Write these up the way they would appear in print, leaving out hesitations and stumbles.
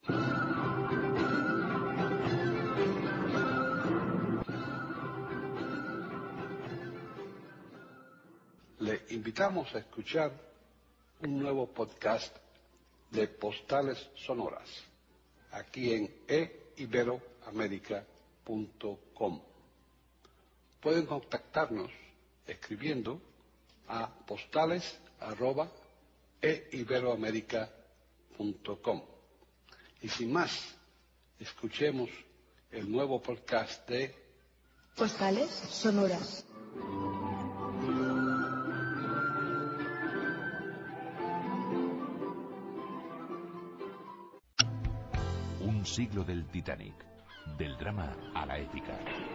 Le invitamos a escuchar un nuevo podcast de Postales Sonoras, aquí en eiberoamerica.com. Pueden contactarnos escribiendo a postales@eiberoamerica.com. Y sin más, escuchemos el nuevo podcast de Postales Sonoras. Un siglo del Titanic, del drama a la épica.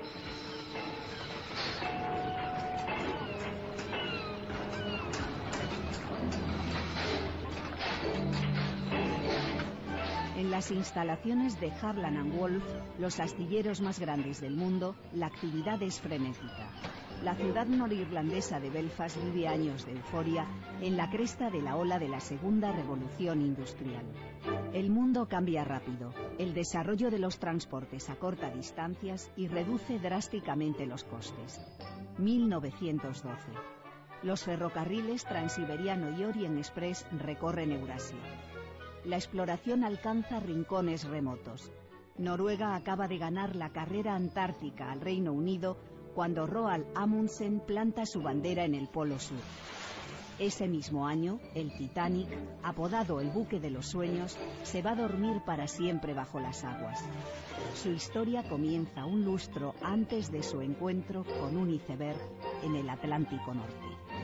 En las instalaciones de Harland & Wolff, los astilleros más grandes del mundo, la actividad es frenética. La ciudad norirlandesa de Belfast vive años de euforia en la cresta de la ola de la segunda revolución industrial. El mundo cambia rápido. El desarrollo de los transportes acorta distancias y reduce drásticamente los costes. 1912. Los ferrocarriles Transiberiano y Orient Express recorren Eurasia. La exploración alcanza rincones remotos. Noruega acaba de ganar la carrera antártica al Reino Unido cuando Roald Amundsen planta su bandera en el Polo Sur. Ese mismo año, el Titanic, apodado el buque de los sueños, se va a dormir para siempre bajo las aguas. Su historia comienza un lustro antes de su encuentro con un iceberg en el Atlántico Norte.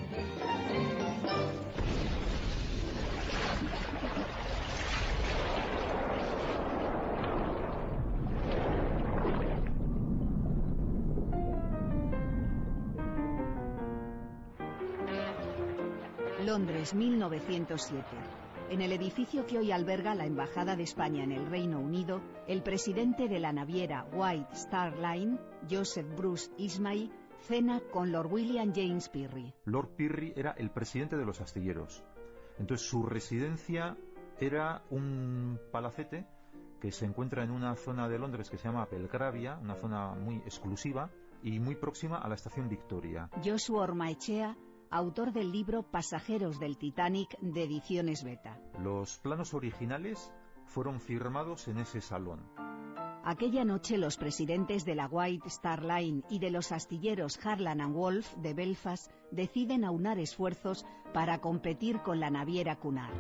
Londres, 1907. En el edificio que hoy alberga la Embajada de España en el Reino Unido, el presidente de la naviera White Star Line, Joseph Bruce Ismay, cena con Lord William James Pirrie. Lord Pirrie era el presidente de los astilleros. Entonces su residencia era un palacete que se encuentra en una zona de Londres que se llama Belgravia, una zona muy exclusiva y muy próxima a la estación Victoria. Joshua Ormaechea, autor del libro Pasajeros del Titanic de Ediciones Beta. Los planos originales fueron firmados en ese salón. Aquella noche los presidentes de la White Star Line y de los astilleros Harland & Wolff de Belfast deciden aunar esfuerzos para competir con la naviera Cunard.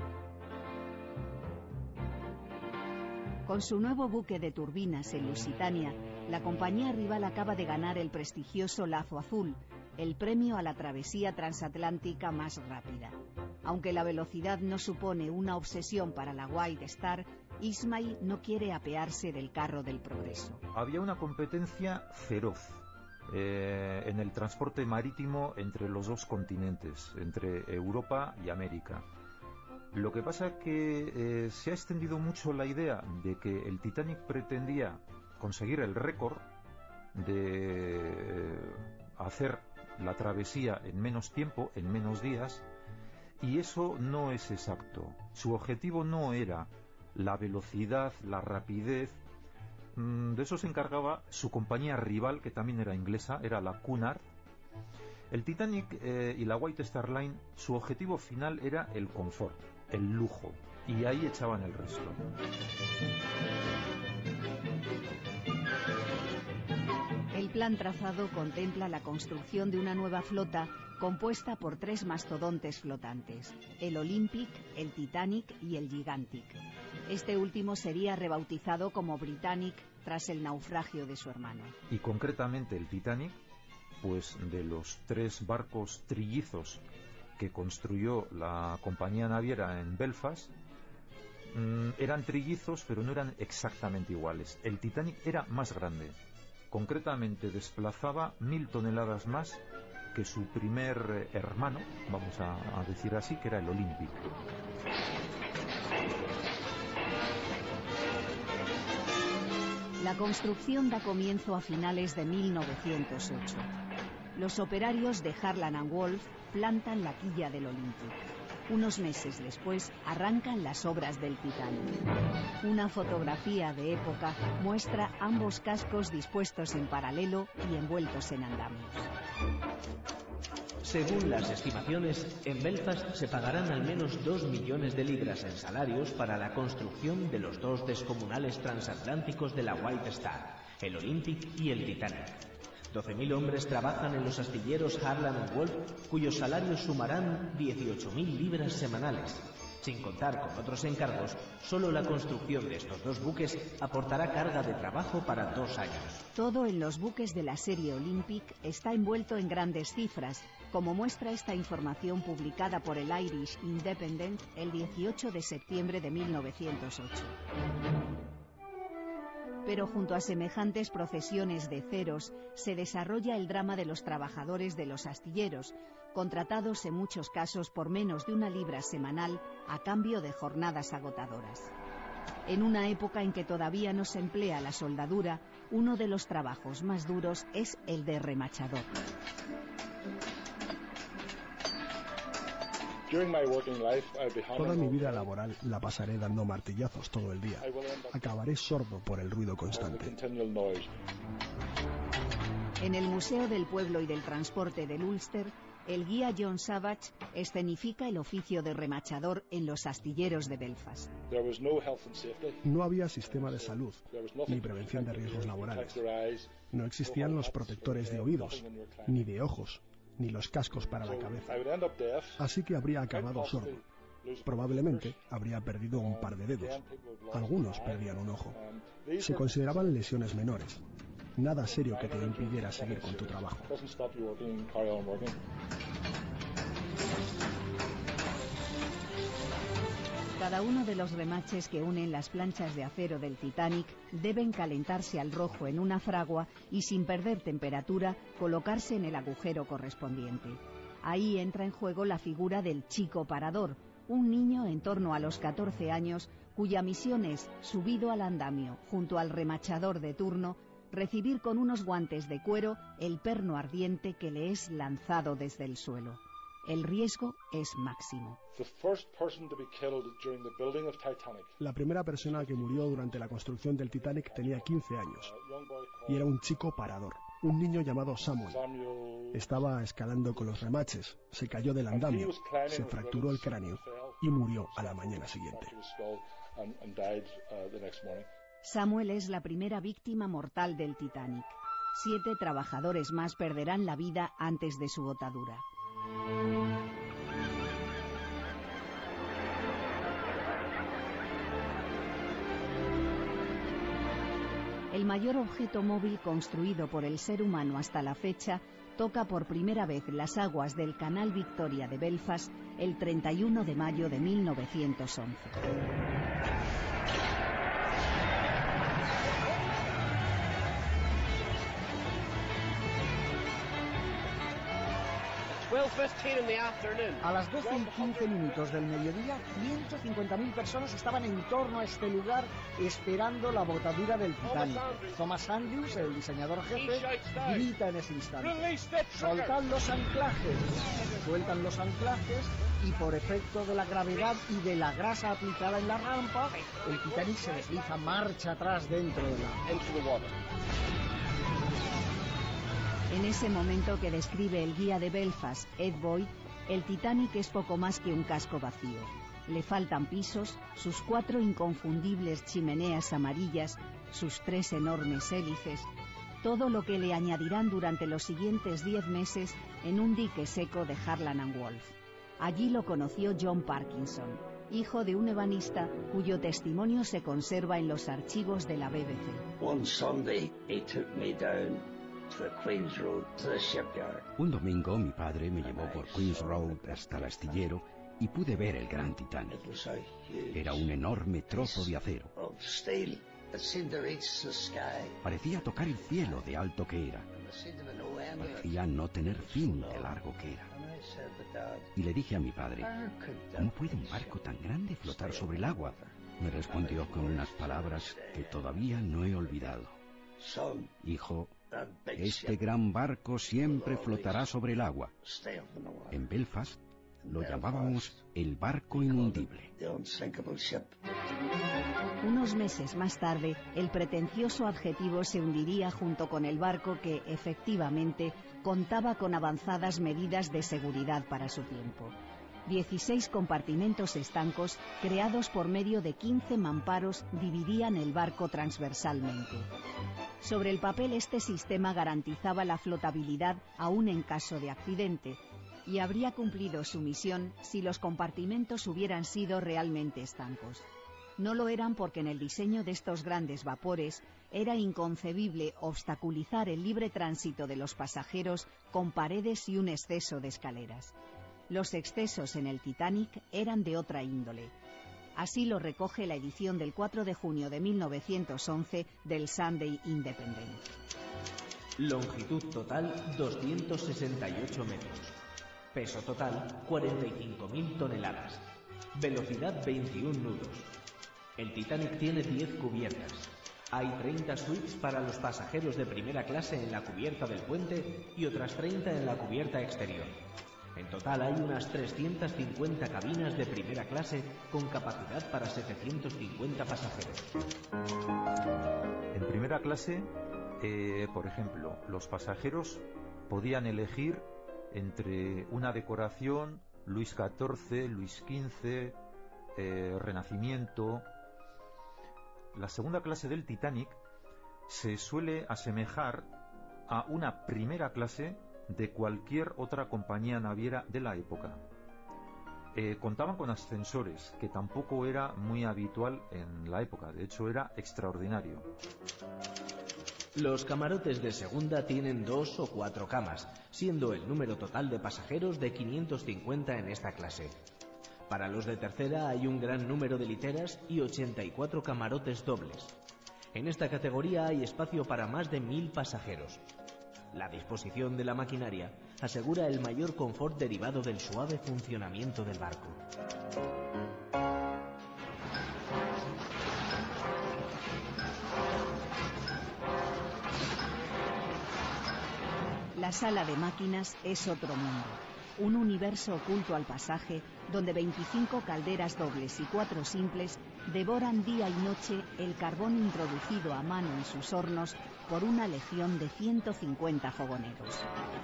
Con su nuevo buque de turbinas en Lusitania, la compañía rival acaba de ganar el prestigioso Lazo Azul, el premio a la travesía transatlántica más rápida. Aunque la velocidad no supone una obsesión para la White Star, Ismay no quiere apearse del carro del progreso. Había una competencia feroz en el transporte marítimo entre los dos continentes, entre Europa y América. Lo que pasa es que se ha extendido mucho la idea de que el Titanic pretendía conseguir el récord de hacer la travesía en menos tiempo, en menos días, y eso no es exacto. Su objetivo no era la velocidad, la rapidez. De eso se encargaba su compañía rival, que también era inglesa, era la Cunard. El Titanic y la White Star Line, su objetivo final era el confort, el lujo, y ahí echaban el resto. El plan trazado contempla la construcción de una nueva flota compuesta por 3 mastodontes flotantes, el Olympic, el Titanic y el Gigantic. Este último sería rebautizado como Britannic tras el naufragio de su hermano. Y concretamente el Titanic, pues de los 3 barcos trillizos que construyó la compañía naviera en Belfast, eran trillizos pero no eran exactamente iguales. El Titanic era más grande. Concretamente desplazaba 1000 toneladas más que su primer hermano, vamos a decir así, que era el Olympic. La construcción da comienzo a finales de 1908. Los operarios de Harland & Wolff plantan la quilla del Olympic. Unos meses después arrancan las obras del Titanic. Una fotografía de época muestra ambos cascos dispuestos en paralelo y envueltos en andamios. Según las estimaciones, en Belfast se pagarán al menos 2 millones de libras en salarios para la construcción de los dos descomunales transatlánticos de la White Star, el Olympic y el Titanic. 12.000 hombres trabajan en los astilleros Harland & Wolff, cuyos salarios sumarán 18.000 libras semanales. Sin contar con otros encargos, solo la construcción de estos dos buques aportará carga de trabajo para 2 años. Todo en los buques de la serie Olympic está envuelto en grandes cifras, como muestra esta información publicada por el Irish Independent el 18 de septiembre de 1908. Pero junto a semejantes procesiones de ceros se desarrolla el drama de los trabajadores de los astilleros, contratados en muchos casos por menos de 1 libra semanal a cambio de jornadas agotadoras. En una época en que todavía no se emplea la soldadura, uno de los trabajos más duros es el de remachador. Toda mi vida laboral la pasaré dando martillazos todo el día. Acabaré sordo por el ruido constante. En el Museo del Pueblo y del Transporte del Ulster, el guía John Savage escenifica el oficio de remachador en los astilleros de Belfast. No había sistema de salud, ni prevención de riesgos laborales. No existían los protectores de oídos, ni de ojos, ni los cascos para la cabeza. Así que habría acabado sordo. Probablemente habría perdido un par de dedos. Algunos perdían un ojo. Se consideraban lesiones menores. Nada serio que te impidiera seguir con tu trabajo. Cada uno de los remaches que unen las planchas de acero del Titanic deben calentarse al rojo en una fragua y, sin perder temperatura, colocarse en el agujero correspondiente. Ahí entra en juego la figura del chico parador, un niño en torno a los 14 años cuya misión es, subido al andamio junto al remachador de turno, recibir con unos guantes de cuero el perno ardiente que le es lanzado desde el suelo. El riesgo es máximo. La primera persona que murió durante la construcción del Titanic tenía 15 años y era un chico parador, un niño llamado Samuel. Estaba escalando con los remaches, se cayó del andamio, se fracturó el cráneo y murió a la mañana siguiente. Samuel es la primera víctima mortal del Titanic. 7 trabajadores más perderán la vida antes de su botadura. El mayor objeto móvil construido por el ser humano hasta la fecha toca por primera vez las aguas del Canal Victoria de Belfast el 31 de mayo de 1911. A las 12:15 del mediodía, 150.000 personas estaban en torno a este lugar esperando la botadura del Titanic. Thomas Andrews, el diseñador jefe, grita en ese instante: ¡soltad los anclajes! Sueltan los anclajes y por efecto de la gravedad y de la grasa aplicada en la rampa, el Titanic se desliza marcha atrás dentro del agua. En ese momento que describe el guía de Belfast, Ed Boyd, el Titanic es poco más que un casco vacío. Le faltan pisos, sus 4 inconfundibles chimeneas amarillas, sus 3 enormes hélices, todo lo que le añadirán durante los siguientes 10 meses en un dique seco de Harland & Wolff. Allí lo conoció John Parkinson, hijo de un ebanista cuyo testimonio se conserva en los archivos de la BBC. One Sunday he took me down to Queen's Road to the shipyard. Un domingo mi padre me llevó por Queen's Road hasta el astillero y pude ver el gran Titanic. Era un enorme trozo de acero. Parecía tocar el cielo de alto que era. Parecía no tener fin de largo que era. Y le dije a mi padre: ¿cómo puede un barco tan grande flotar sobre el agua? Me respondió con unas palabras que todavía no he olvidado: hijo, este gran barco siempre flotará sobre el agua. En Belfast Lo llamábamos el barco inundible. Unos meses más tarde, el pretencioso adjetivo se hundiría junto con el barco que, efectivamente, contaba con avanzadas medidas de seguridad para su tiempo. 16 compartimentos estancos, creados por medio de 15 mamparos, dividían el barco transversalmente. Sobre el papel, este sistema garantizaba la flotabilidad aún en caso de accidente, y habría cumplido su misión si los compartimentos hubieran sido realmente estancos. No lo eran porque en el diseño de estos grandes vapores era inconcebible obstaculizar el libre tránsito de los pasajeros con paredes y un exceso de escaleras. Los excesos en el Titanic eran de otra índole. Así lo recoge la edición del 4 de junio de 1911 del Sunday Independent. Longitud total 268 metros. Peso total 45.000 toneladas. Velocidad 21 nudos. El Titanic tiene 10 cubiertas. Hay 30 suites para los pasajeros de primera clase en la cubierta del puente y otras 30 en la cubierta exterior. En total hay unas 350 cabinas de primera clase con capacidad para 750 pasajeros. En primera clase, por ejemplo, los pasajeros podían elegir entre una decoración Luis XIV, Luis XV, Renacimiento. La segunda clase del Titanic se suele asemejar a una primera clase de cualquier otra compañía naviera de la época. Contaban con ascensores, que tampoco era muy habitual en la época, de hecho era extraordinario. Los camarotes de segunda tienen 2 o 4 camas, siendo el número total de pasajeros de 550 en esta clase. Para los de tercera hay un gran número de literas y 84 camarotes dobles. En esta categoría hay espacio para más de 1000 pasajeros. La disposición de la maquinaria asegura el mayor confort derivado del suave funcionamiento del barco. La sala de máquinas es otro mundo, un universo oculto al pasaje donde 25 calderas dobles y 4 simples devoran día y noche el carbón introducido a mano en sus hornos por una legión de 150 fogoneros.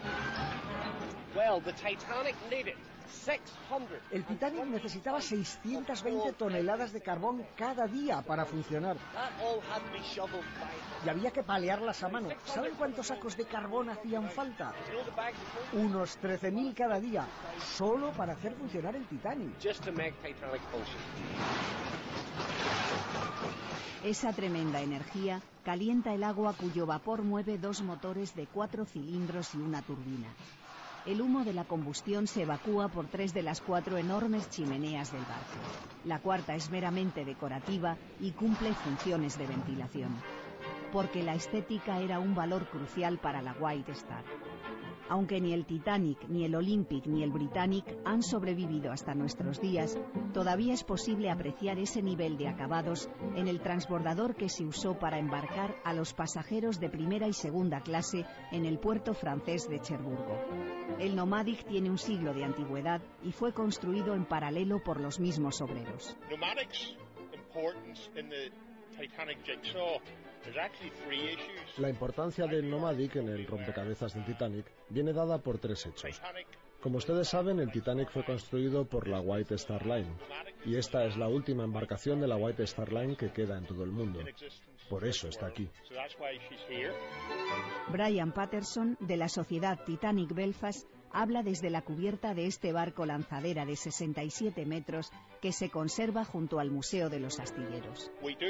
El Titanic necesitaba 620 toneladas de carbón cada día para funcionar. Y había que palearlas a mano. ¿Saben cuántos sacos de carbón hacían falta? Unos 13.000 cada día, solo para hacer funcionar el Titanic. Esa tremenda energía calienta el agua cuyo vapor mueve 2 motores de 4 cilindros y una turbina. El humo de la combustión se evacúa por 3 de las 4 enormes chimeneas del barco. La cuarta es meramente decorativa y cumple funciones de ventilación. Porque la estética era un valor crucial para la White Star. Aunque ni el Titanic, ni el Olympic, ni el Britannic han sobrevivido hasta nuestros días, todavía es posible apreciar ese nivel de acabados en el transbordador que se usó para embarcar a los pasajeros de primera y segunda clase en el puerto francés de Cherburgo. El Nomadic tiene un siglo de antigüedad y fue construido en paralelo por los mismos obreros. La importancia del Nomadic en el rompecabezas del Titanic viene dada por 3 hechos. Como ustedes saben, el Titanic fue construido por la White Star Line, y esta es la última embarcación de la White Star Line que queda en todo el mundo. Por eso está aquí. Brian Patterson, de la sociedad Titanic Belfast, habla desde la cubierta de este barco lanzadera de 67 metros que se conserva junto al Museo de los Astilleros.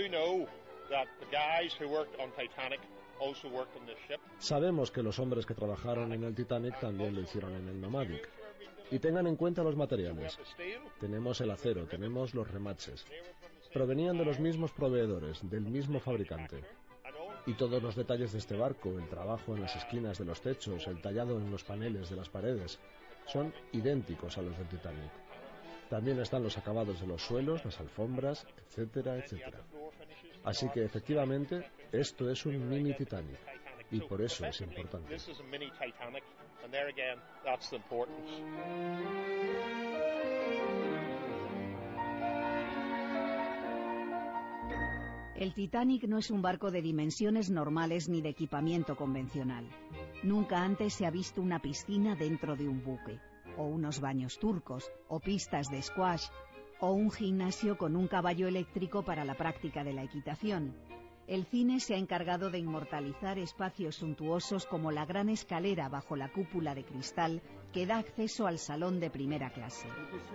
Sabemos que los hombres que trabajaron en el Titanic también lo hicieron en el Nomadic. Y tengan en cuenta los materiales. Tenemos el acero, tenemos los remaches. Provenían de los mismos proveedores, del mismo fabricante. Y todos los detalles de este barco, el trabajo en las esquinas de los techos, el tallado en los paneles de las paredes, son idénticos a los del Titanic. También están los acabados de los suelos, las alfombras, etcétera, etcétera. Así que efectivamente, esto es un mini Titanic. Y por eso es importante. El Titanic no es un barco de dimensiones normales ni de equipamiento convencional. Nunca antes se ha visto una piscina dentro de un buque, o unos baños turcos, o pistas de squash, o un gimnasio con un caballo eléctrico para la práctica de la equitación. El cine se ha encargado de inmortalizar espacios suntuosos como la gran escalera bajo la cúpula de cristal que da acceso al salón de primera clase.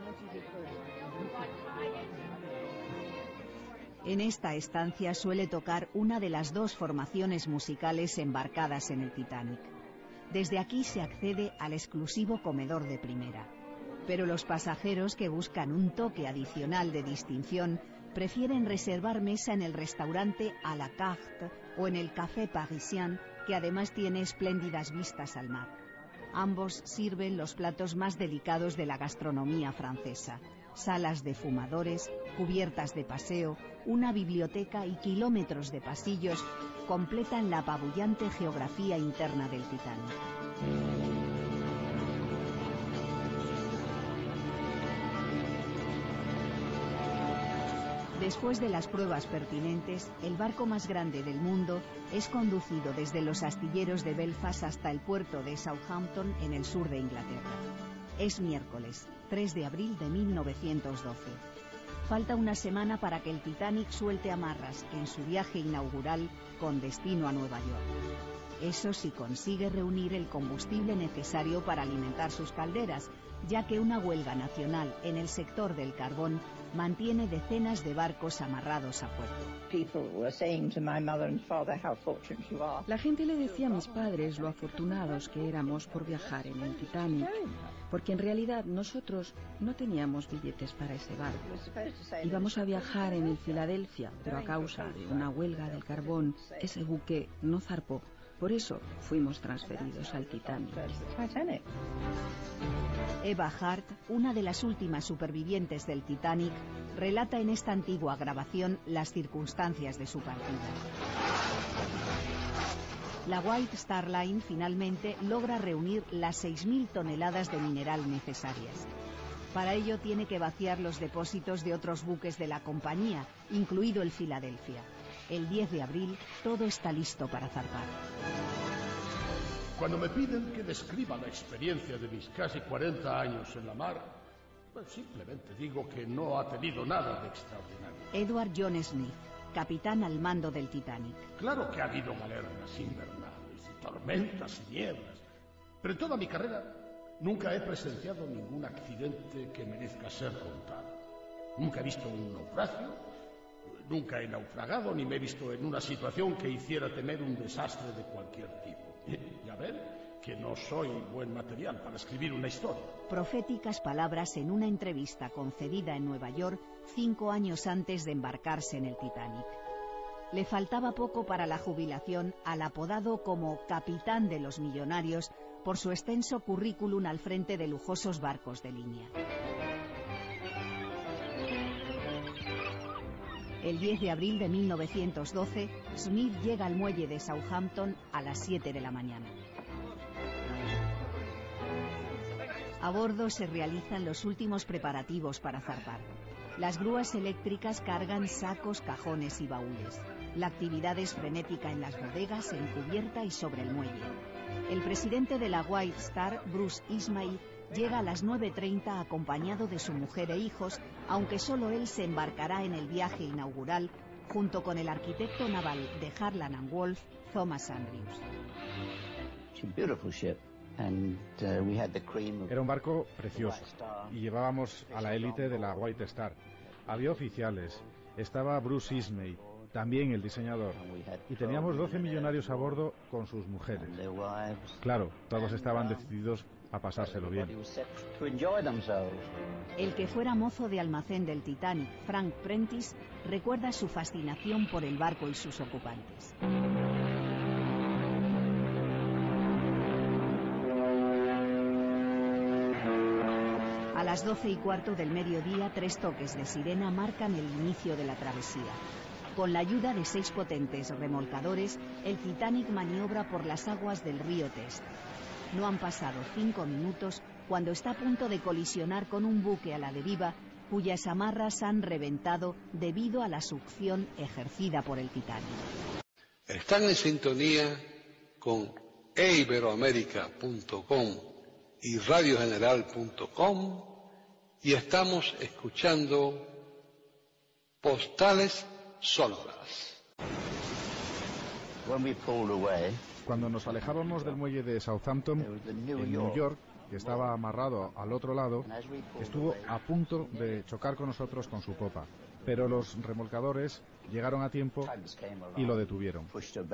En esta estancia suele tocar una de las dos formaciones musicales embarcadas en el Titanic. Desde aquí se accede al exclusivo comedor de primera. Pero los pasajeros que buscan un toque adicional de distinción prefieren reservar mesa en el restaurante à la carte o en el Café Parisien, que además tiene espléndidas vistas al mar. Ambos sirven los platos más delicados de la gastronomía francesa: salas de fumadores, cubiertas de paseo, una biblioteca y kilómetros de pasillos completan la apabullante geografía interna del Titanic. Después de las pruebas pertinentes, el barco más grande del mundo es conducido desde los astilleros de Belfast hasta el puerto de Southampton en el sur de Inglaterra. Es miércoles, 3 de abril de 1912. Falta una semana para que el Titanic suelte amarras en su viaje inaugural con destino a Nueva York. Eso sí consigue reunir el combustible necesario para alimentar sus calderas, ya que una huelga nacional en el sector del carbón mantiene decenas de barcos amarrados a puerto. La gente le decía a mis padres lo afortunados que éramos por viajar en el Titanic, porque en realidad nosotros no teníamos billetes para ese barco. Íbamos a viajar en el Philadelphia, pero a causa de una huelga del carbón, ese buque no zarpó. Por eso fuimos transferidos al Titanic. Eva Hart, una de las últimas supervivientes del Titanic, relata en esta antigua grabación las circunstancias de su partida. La White Star Line finalmente logra reunir las 6.000 toneladas de mineral necesarias. Para ello tiene que vaciar los depósitos de otros buques de la compañía, incluido el Philadelphia. El 10 de abril todo está listo para zarpar. Cuando me piden que describa la experiencia de mis casi 40 años en la mar, pues simplemente digo que no ha tenido nada de extraordinario. Edward John Smith, capitán al mando del Titanic. Claro que ha habido galernas invernales y tormentas y nieblas, pero en toda mi carrera nunca he presenciado ningún accidente que merezca ser contado. Nunca he visto un naufragio, nunca he naufragado ni me he visto en una situación que hiciera temer un desastre de cualquier tipo. Ya ven que no soy buen material para escribir una historia. Proféticas palabras en una entrevista concedida en Nueva York 5 años antes de embarcarse en el Titanic. Le faltaba poco para la jubilación al apodado como Capitán de los Millonarios por su extenso currículum al frente de lujosos barcos de línea. El 10 de abril de 1912, Smith llega al muelle de Southampton a las 7 de la mañana. A bordo se realizan los últimos preparativos para zarpar. Las grúas eléctricas cargan sacos, cajones y baúles. La actividad es frenética en las bodegas, en cubierta y sobre el muelle. El presidente de la White Star, Bruce Ismay, llega a las 9:30 acompañado de su mujer e hijos, aunque solo él se embarcará en el viaje inaugural junto con el arquitecto naval de Harland & Wolff, Thomas Andrews. Era un barco precioso y llevábamos a la élite de la White Star. Había oficiales, estaba Bruce Ismay, también el diseñador, y teníamos 12 millonarios a bordo con sus mujeres. Claro, todos estaban decididos a pasárselo bien. El que fuera mozo de almacén del Titanic, Frank Prentice, recuerda su fascinación por el barco y sus ocupantes. A las 12:15 del mediodía, 3 toques de sirena marcan el inicio de la travesía. Con la ayuda de 6 potentes remolcadores, el Titanic maniobra por las aguas del río Test. No han pasado 5 minutos cuando está a punto de colisionar con un buque a la deriva cuyas amarras han reventado debido a la succión ejercida por el Titanic. Están en sintonía con eiberoamerica.com y radiogeneral.com y estamos escuchando Postales Sonoras. Cuando nos alejábamos del muelle de Southampton, en New York, que estaba amarrado al otro lado, estuvo a punto de chocar con nosotros con su popa, pero los remolcadores llegaron a tiempo y lo detuvieron.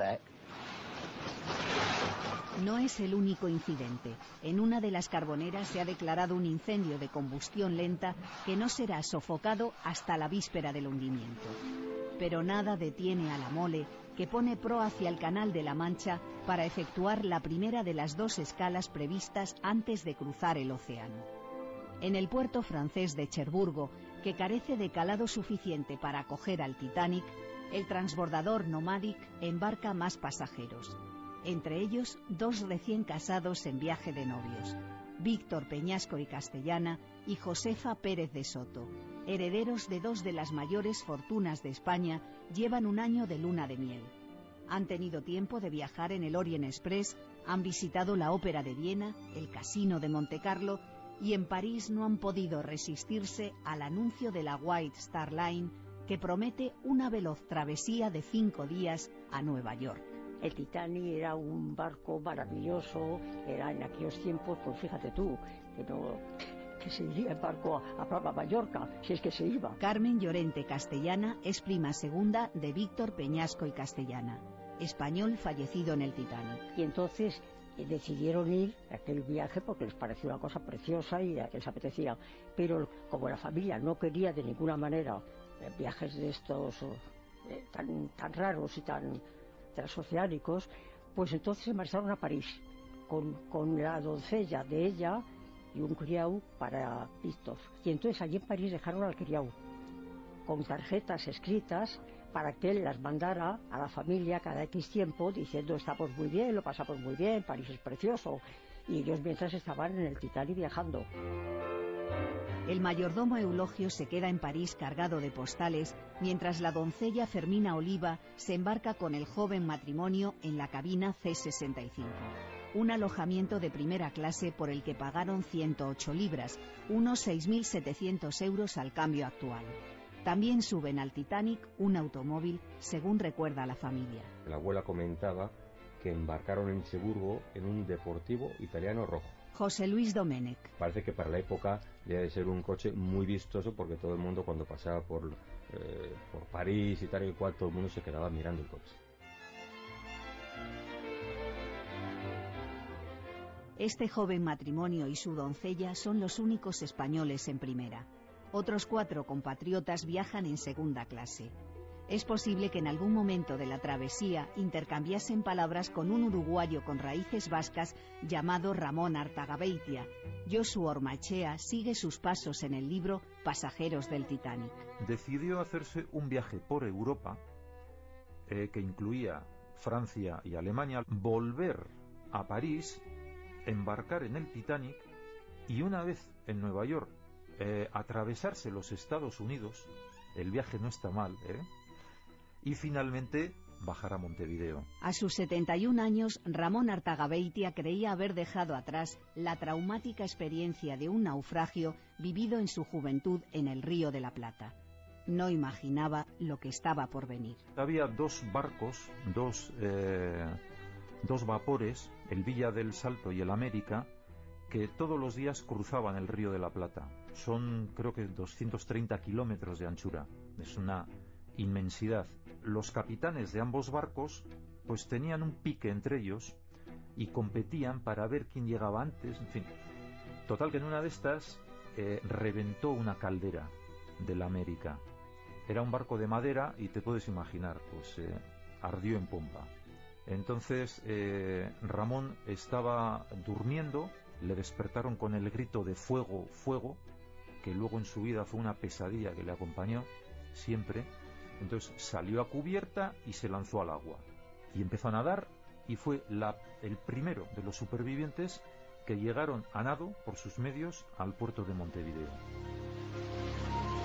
No es el único incidente. En una de las carboneras se ha declarado un incendio de combustión lenta que no será sofocado hasta la víspera del hundimiento. Pero nada detiene a la Mole, que pone proa hacia el Canal de la Mancha para efectuar la primera de las 2 escalas previstas antes de cruzar el océano. En el puerto francés de Cherburgo, que carece de calado suficiente para acoger al Titanic, el transbordador Nomadic embarca más pasajeros. Entre ellos, 2 recién casados en viaje de novios, Víctor Peñasco y Castellana y Josefa Pérez de Soto, herederos de 2 de las mayores fortunas de España, llevan un año de luna de miel. Han tenido tiempo de viajar en el Orient Express, han visitado la Ópera de Viena, el Casino de Montecarlo y en París no han podido resistirse al anuncio de la White Star Line, que promete una veloz travesía de 5 días a Nueva York. El Titanic era un barco maravilloso, era en aquellos tiempos, pues fíjate tú, que se iría el barco a Mallorca, si es que se iba. Carmen Llorente Castellana es prima segunda de Víctor Peñasco y Castellana, español fallecido en el Titanic. Y entonces decidieron ir a aquel viaje porque les pareció una cosa preciosa y les apetecía. Pero como la familia no quería de ninguna manera viajes de estos tan raros y tan transoceánicos, pues entonces se marcharon a París con la doncella de ella y un criau para Víctor. Y entonces allí en París dejaron al criau con tarjetas escritas para que él las mandara a la familia cada X tiempo diciendo: estamos muy bien, lo pasamos muy bien, París es precioso. Y ellos mientras estaban en el Titanic viajando. El mayordomo Eulogio se queda en París cargado de postales, mientras la doncella Fermina Oliva se embarca con el joven matrimonio en la cabina C-65. Un alojamiento de primera clase por el que pagaron 108 libras, unos 6.700 euros al cambio actual. También suben al Titanic un automóvil, según recuerda la familia. La abuela comentaba que embarcaron en Cherburgo en un deportivo italiano rojo. José Luis Domenech. Parece que para la época debe de ser un coche muy vistoso, porque todo el mundo cuando pasaba por París y tal y cual, todo el mundo se quedaba mirando el coche. Este joven matrimonio y su doncella son los únicos españoles en primera. Otros 4 compatriotas viajan en segunda clase. Es posible que en algún momento de la travesía intercambiasen palabras con un uruguayo con raíces vascas llamado Ramón Artagabeitia. Josu Ormachea sigue sus pasos en el libro Pasajeros del Titanic. Decidió hacerse un viaje por Europa que incluía Francia y Alemania, volver a París, embarcar en el Titanic y una vez en Nueva York atravesarse los Estados Unidos. El viaje no está mal, y finalmente bajar a Montevideo. A sus 71 años, Ramón Artagabeitia creía haber dejado atrás la traumática experiencia de un naufragio vivido en su juventud en el Río de la Plata. No imaginaba lo que estaba por venir. Había 2 barcos, dos vapores, el Villa del Salto y el América, que todos los días cruzaban el Río de la Plata. Son, creo que 230 kilómetros de anchura. Es una inmensidad. Los capitanes de ambos barcos pues tenían un pique entre ellos y competían para ver quién llegaba antes, en fin. Total que en una de estas reventó una caldera del América. Era un barco de madera y te puedes imaginar, pues ardió en pompa. Entonces Ramón estaba durmiendo, le despertaron con el grito de fuego, fuego, que luego en su vida fue una pesadilla que le acompañó siempre. Entonces salió a cubierta y se lanzó al agua y empezó a nadar, y fue el primero de los supervivientes que llegaron a nado por sus medios al puerto de Montevideo.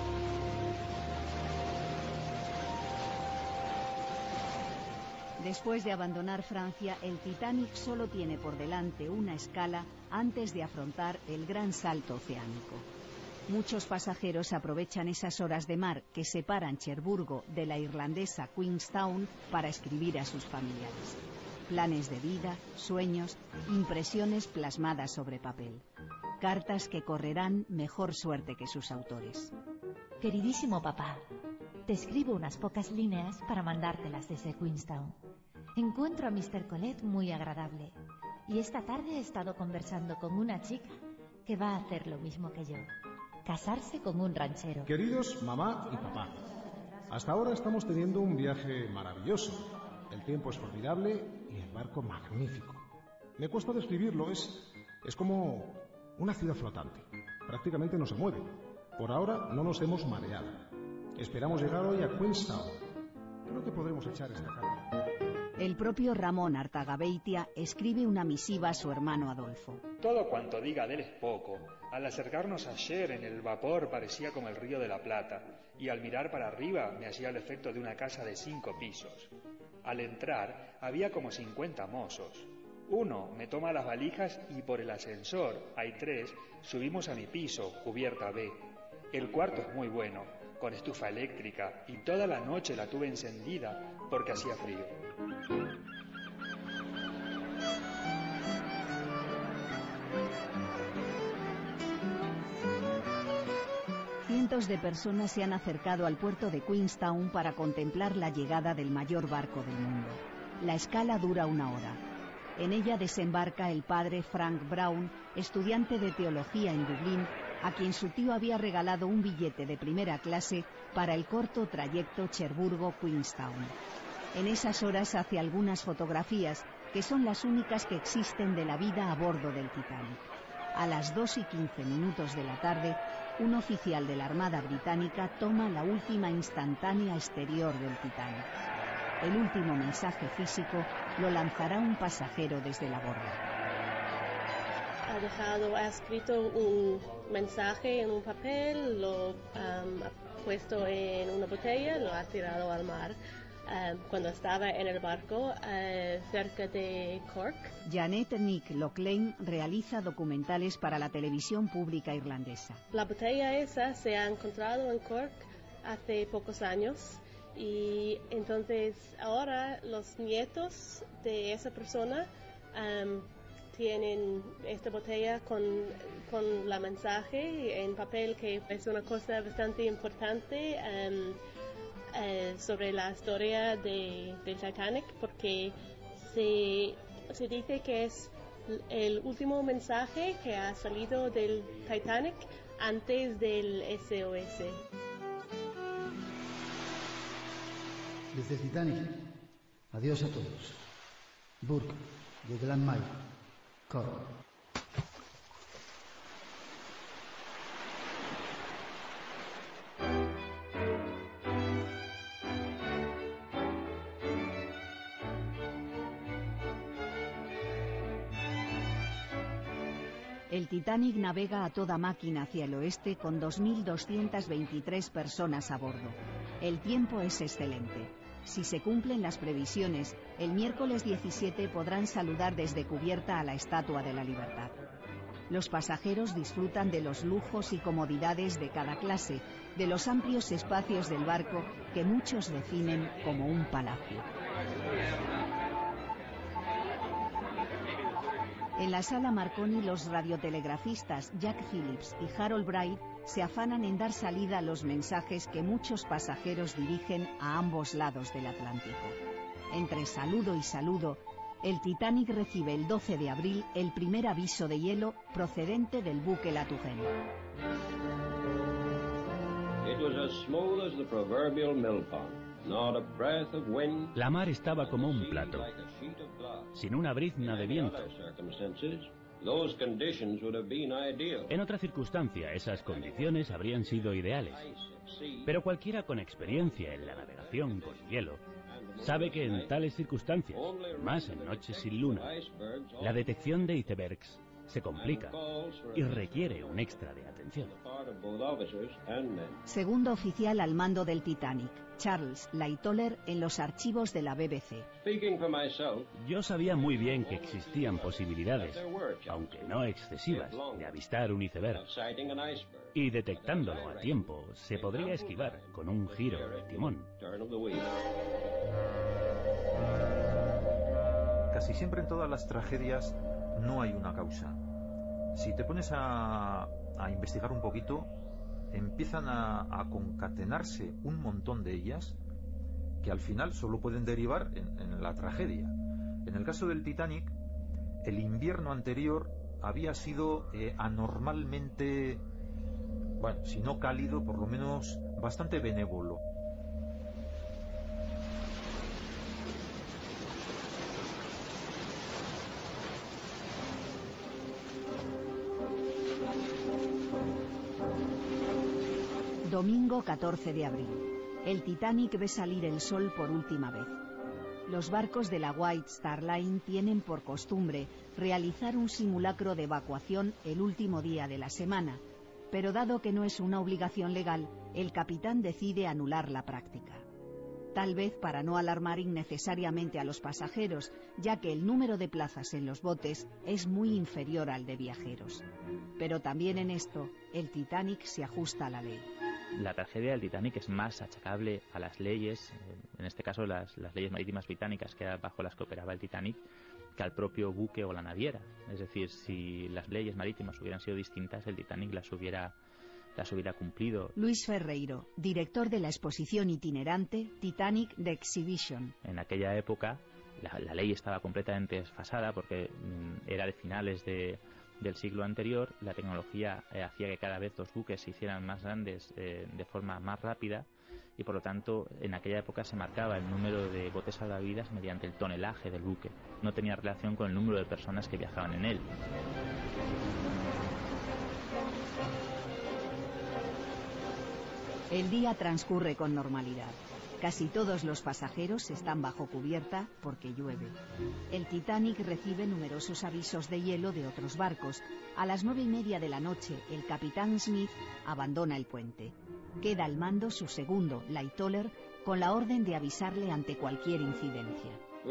Después de abandonar Francia, el Titanic solo tiene por delante una escala antes de afrontar el gran salto oceánico. Muchos pasajeros aprovechan esas horas de mar que separan Cherburgo de la irlandesa Queenstown para escribir a sus familiares. Planes de vida, sueños, impresiones plasmadas sobre papel. Cartas que correrán mejor suerte que sus autores. Queridísimo papá, te escribo unas pocas líneas para mandártelas desde Queenstown. Encuentro a Mr. Colette muy agradable y esta tarde he estado conversando con una chica que va a hacer lo mismo que yo. Casarse con un ranchero. Queridos mamá y papá, hasta ahora estamos teniendo un viaje maravilloso. El tiempo es formidable y el barco magnífico. Me cuesta describirlo, es como una ciudad flotante. Prácticamente no se mueve. Por ahora no nos hemos mareado. Esperamos llegar hoy a Queenstown. Creo que podremos echar esta carga. El propio Ramón Artagabeitia escribe una misiva a su hermano Adolfo. Todo cuanto diga de él es poco. Al acercarnos ayer en el vapor parecía como el río de la Plata, y al mirar para arriba me hacía el efecto de una casa de 5 pisos. Al entrar había como 50 mozos. Uno me toma las valijas y por el ascensor, hay 3, subimos a mi piso, cubierta B. El cuarto es muy bueno, con estufa eléctrica, y toda la noche la tuve encendida porque hacía frío. Cientos de personas se han acercado al puerto de Queenstown para contemplar la llegada del mayor barco del mundo. La escala dura 1 hora. En ella desembarca el padre Frank Brown, estudiante de teología en Dublín, a quien su tío había regalado un billete de primera clase para el corto trayecto Cherburgo-Queenstown. En esas horas hace algunas fotografías, que son las únicas que existen de la vida a bordo del Titanic. A las 2:15 de la tarde, un oficial de la Armada Británica toma la última instantánea exterior del Titanic. El último mensaje físico lo lanzará un pasajero desde la borda. Ha escrito un mensaje en un papel, lo ha puesto en una botella, lo ha tirado al mar. Cuando estaba en el barco cerca de Cork. Janet Nick Loughlin realiza documentales para la televisión pública irlandesa. La botella esa se ha encontrado en Cork hace pocos años y entonces ahora los nietos de esa persona tienen esta botella con la mensaje en papel, que es una cosa bastante importante sobre la historia del Titanic, porque se dice que es el último mensaje que ha salido del Titanic antes del SOS. Desde el Titanic, adiós a todos. Burke, de Glanmire, Cork. El Titanic navega a toda máquina hacia el oeste con 2.223 personas a bordo. El tiempo es excelente. Si se cumplen las previsiones, el miércoles 17 podrán saludar desde cubierta a la Estatua de la Libertad. Los pasajeros disfrutan de los lujos y comodidades de cada clase, de los amplios espacios del barco que muchos definen como un palacio. En la sala Marconi, los radiotelegrafistas Jack Phillips y Harold Bright se afanan en dar salida a los mensajes que muchos pasajeros dirigen a ambos lados del Atlántico. Entre saludo y saludo, el Titanic recibe el 12 de abril el primer aviso de hielo procedente del buque La Touraine. It was as smooth as the proverbial mill pond. Not a breath of wind. La mar estaba como un plato, sin una brizna de viento. En otra circunstancia, esas condiciones habrían sido ideales. Pero cualquiera con experiencia en la navegación con hielo sabe que en tales circunstancias, más en noches sin luna, la detección de icebergs se complica y requiere un extra de atención. Segundo oficial al mando del Titanic, Charles Lightoller, en los archivos de la BBC. Yo sabía muy bien que existían posibilidades, aunque no excesivas, de avistar un iceberg. Y detectándolo a tiempo, se podría esquivar con un giro del timón. Casi siempre en todas las tragedias no hay una causa. Si te pones a investigar un poquito, empiezan a concatenarse un montón de ellas que al final solo pueden derivar en la tragedia. En el caso del Titanic, el invierno anterior había sido anormalmente, bueno, si no cálido, por lo menos bastante benévolo. Domingo 14 de abril. El Titanic ve salir el sol por última vez. Los barcos de la White Star Line tienen por costumbre realizar un simulacro de evacuación el último día de la semana, pero dado que no es una obligación legal, el capitán decide anular la práctica. Tal vez para no alarmar innecesariamente a los pasajeros, ya que el número de plazas en los botes es muy inferior al de viajeros. Pero también en esto, el Titanic se ajusta a la ley. La tragedia del Titanic es más achacable a las leyes, en este caso las leyes marítimas británicas, que era bajo las que operaba el Titanic, que al propio buque o la naviera. Es decir, si las leyes marítimas hubieran sido distintas, el Titanic las hubiera cumplido. Luis Ferreiro, director de la exposición itinerante Titanic The Exhibition. En aquella época la ley estaba completamente desfasada porque era de finales del siglo anterior. La tecnología hacía que cada vez los buques se hicieran más grandes de forma más rápida, y por lo tanto en aquella época se marcaba el número de botes salvavidas mediante el tonelaje del buque. No tenía relación con el número de personas que viajaban en él. El día transcurre con normalidad. Casi todos los pasajeros están bajo cubierta porque llueve. El Titanic recibe numerosos avisos de hielo de otros barcos. A las 9:30 de la noche, el capitán Smith abandona el puente. Queda al mando su segundo, Lightoller, con la orden de avisarle ante cualquier incidencia.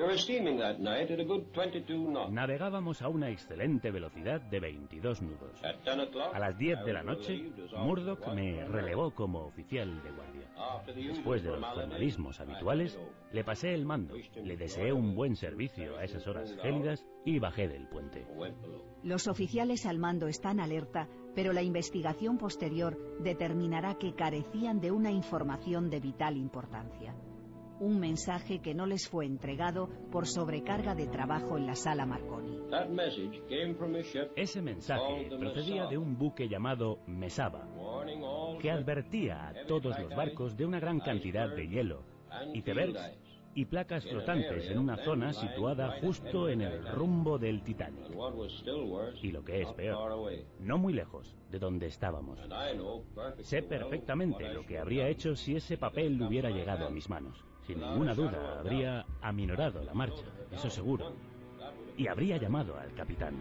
Navegábamos a una excelente velocidad de 22 nudos. A las 10 de la noche, Murdoch me relevó como oficial de guardia. Después de los formalismos habituales, le pasé el mando, le deseé un buen servicio a esas horas gélidas y bajé del puente. Los oficiales al mando están alerta, pero la investigación posterior determinará que carecían de una información de vital importancia. Un mensaje que no les fue entregado por sobrecarga de trabajo en la sala Marconi. Ese mensaje procedía de un buque llamado Mesaba, que advertía a todos los barcos de una gran cantidad de hielo, icebergs y placas flotantes en una zona situada justo en el rumbo del Titanic. Y lo que es peor, no muy lejos de donde estábamos. Sé perfectamente lo que habría hecho si ese papel hubiera llegado a mis manos. Sin ninguna duda habría aminorado la marcha, eso seguro, y habría llamado al capitán.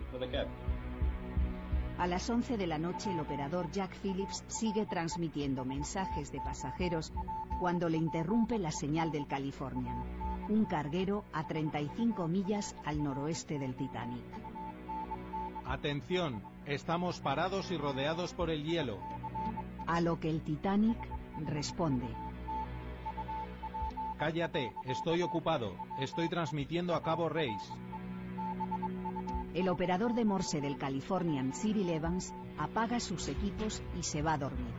A las 11 de la noche el operador Jack Phillips sigue transmitiendo mensajes de pasajeros cuando le interrumpe la señal del Californian, un carguero a 35 millas al noroeste del Titanic. Atención, estamos parados y rodeados por el hielo. A lo que el Titanic responde: Cállate, estoy ocupado, estoy transmitiendo a Cabo Reis. El operador de Morse del Californian, Cyril Evans, apaga sus equipos y se va a dormir.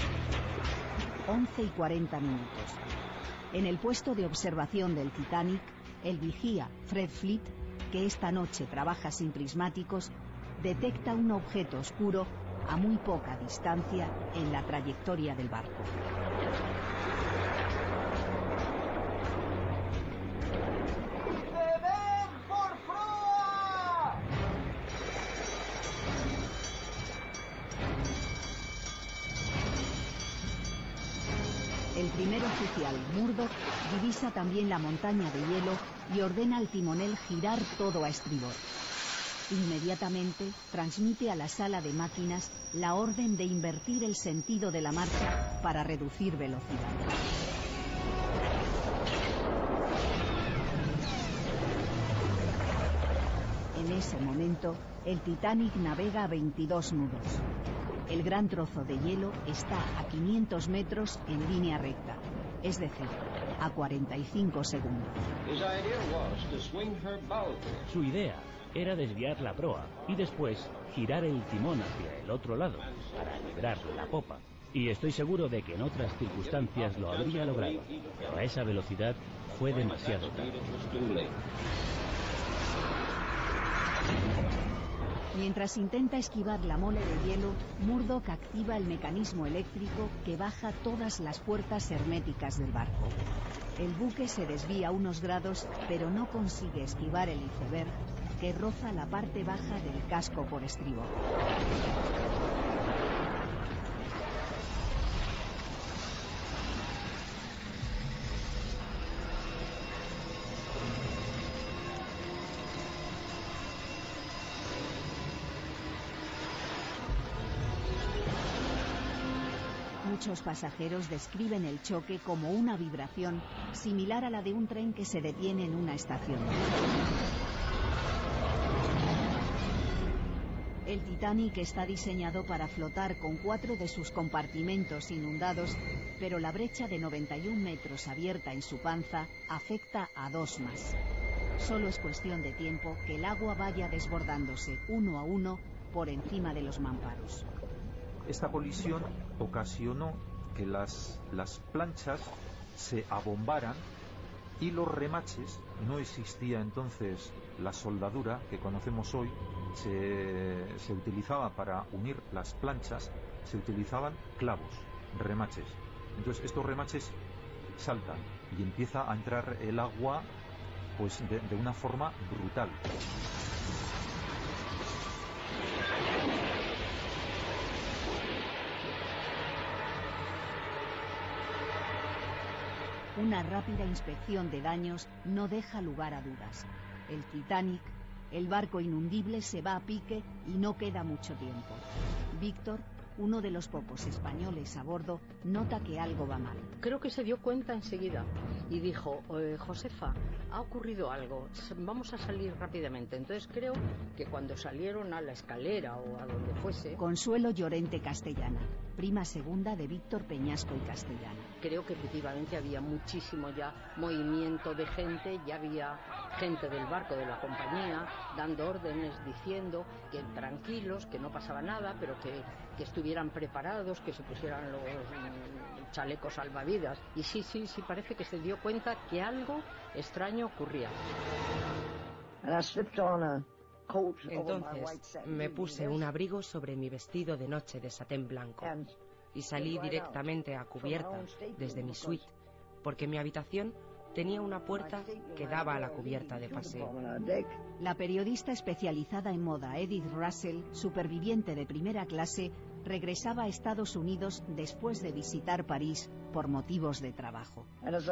11:40 minutos. En el puesto de observación del Titanic, el vigía Fred Fleet, que esta noche trabaja sin prismáticos, detecta un objeto oscuro a muy poca distancia en la trayectoria del barco. El primer oficial, Murdoch, divisa también la montaña de hielo y ordena al timonel girar todo a estribor. Inmediatamente transmite a la sala de máquinas la orden de invertir el sentido de la marcha para reducir velocidad. En ese momento, el Titanic navega a 22 nudos. El gran trozo de hielo está a 500 metros en línea recta, es decir, a 45 segundos. Su idea era desviar la proa y después girar el timón hacia el otro lado para librar la popa. Y estoy seguro de que en otras circunstancias lo habría logrado, pero a esa velocidad fue demasiado tarde. Mientras intenta esquivar la mole de hielo, Murdoch activa el mecanismo eléctrico que baja todas las puertas herméticas del barco. El buque se desvía unos grados, pero no consigue esquivar el iceberg, que roza la parte baja del casco por estribor. Muchos pasajeros describen el choque como una vibración similar a la de un tren que se detiene en una estación. El Titanic está diseñado para flotar con 4 de sus compartimentos inundados, pero la brecha de 91 metros abierta en su panza afecta a 2 más. Solo es cuestión de tiempo que el agua vaya desbordándose uno a uno por encima de los mamparos. Esta colisión ocasionó que las planchas se abombaran y los remaches. No existía entonces la soldadura que conocemos hoy. Se utilizaba para unir las planchas, se utilizaban clavos, remaches. Entonces estos remaches saltan y empieza a entrar el agua pues de una forma brutal. Una rápida inspección de daños no deja lugar a dudas. El Titanic, el barco inundible, se va a pique y no queda mucho tiempo. Víctor, uno de los pocos españoles a bordo, nota que algo va mal. Creo que se dio cuenta enseguida y dijo, Josefa, ha ocurrido algo, vamos a salir rápidamente. Entonces creo que cuando salieron a la escalera o a donde fuese... Consuelo Llorente Castellana, prima segunda de Víctor Peñasco y Castellana. Creo que efectivamente había muchísimo ya movimiento de gente, ya había gente del barco, de la compañía, dando órdenes, diciendo que tranquilos, que no pasaba nada, pero que estuvieran preparados, que se pusieran los chalecos salvavidas. Y sí, parece que se dio cuenta que algo extraño ocurría. Entonces me puse un abrigo sobre mi vestido de noche de satén blanco y salí directamente a cubierta desde mi suite, porque mi habitación tenía una puerta que daba a la cubierta de paseo. La periodista especializada en moda Edith Russell, superviviente de primera clase, regresaba a Estados Unidos después de visitar París por motivos de trabajo.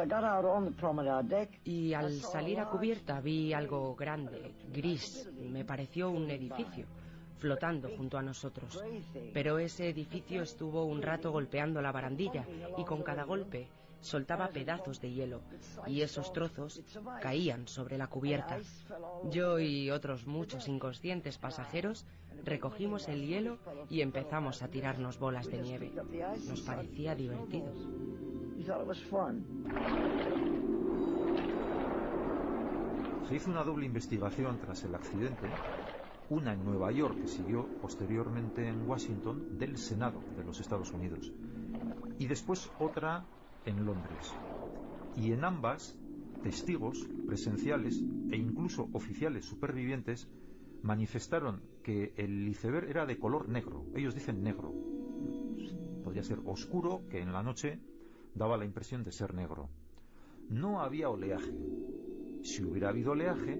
Y al salir a cubierta vi algo grande, gris, me pareció un edificio, flotando junto a nosotros. Pero ese edificio estuvo un rato golpeando la barandilla y con cada golpe soltaba pedazos de hielo y esos trozos caían sobre la cubierta. Yo y otros muchos inconscientes pasajeros recogimos el hielo y empezamos a tirarnos bolas de nieve. Nos parecía divertido. Se hizo una doble investigación tras el accidente, una en Nueva York que siguió posteriormente en Washington del Senado de los Estados Unidos y después otra en Londres. Y en ambas, testigos presenciales e incluso oficiales supervivientes manifestaron que el iceberg era de color negro. Ellos dicen negro. Podría ser oscuro, que en la noche daba la impresión de ser negro. No había oleaje. Si hubiera habido oleaje,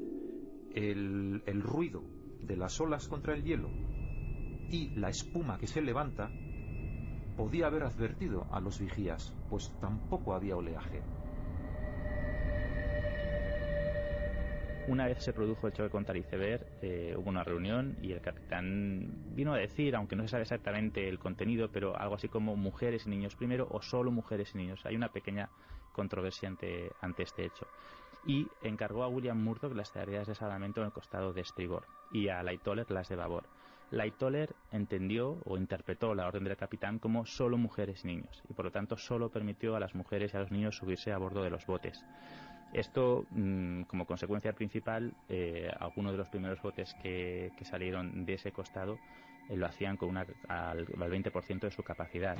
el ruido de las olas contra el hielo y la espuma que se levanta podía haber advertido a los vigías, pues tampoco había oleaje. Una vez se produjo el choque contra el iceberg, hubo una reunión y el capitán vino a decir, aunque no se sabe exactamente el contenido, pero algo así como mujeres y niños primero o solo mujeres y niños. Hay una pequeña controversia ante este hecho. Y encargó a William Murdoch las tareas de salvamento en el costado de estribor y a Lightoller las de babor. Lightoller entendió o interpretó la orden del capitán como solo mujeres y niños y por lo tanto solo permitió a las mujeres y a los niños subirse a bordo de los botes. Esto, como consecuencia principal, algunos de los primeros botes que salieron de ese costado lo hacían con al 20% de su capacidad.